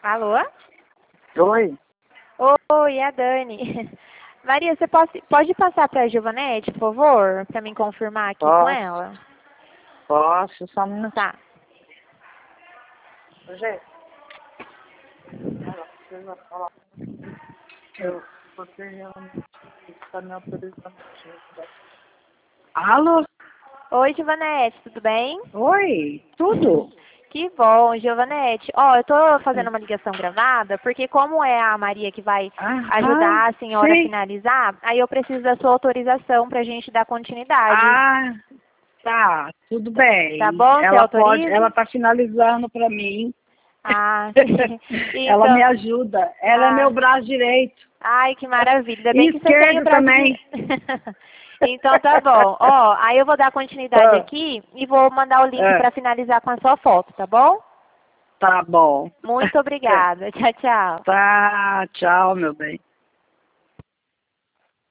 Alô? Oi? Oi, é a Dani. Maria, você pode passar para a Giovanete, por favor, para mim confirmar aqui com Posso? ela? Posso, só um minuto. Tá. Gente, ela precisa falar. Você realmente está me autorizando. Alô? Oi, Giovanete, tudo bem? Oi? Tudo? Que bom, Giovanete. Ó, eu tô fazendo uma ligação gravada, porque como é a Maria que vai Aham, ajudar a senhora a sim. finalizar, aí eu preciso da sua autorização pra gente dar continuidade. Ah, tá, tudo Tá bem. bom? Você Ela pode, ela autoriza? tá finalizando para mim. Ah, Ela me então, ajuda. Ela é meu ah, braço direito. ai, que maravilha. Ainda bem E que você tem o esquerdo braço também. de... Então tá bom. Ó, aí eu vou dar continuidade Ah, aqui e vou mandar o link ah, para finalizar com a sua foto, tá bom? tá bom. Muito obrigada. Tchau, tchau. Tá, tchau, meu bem.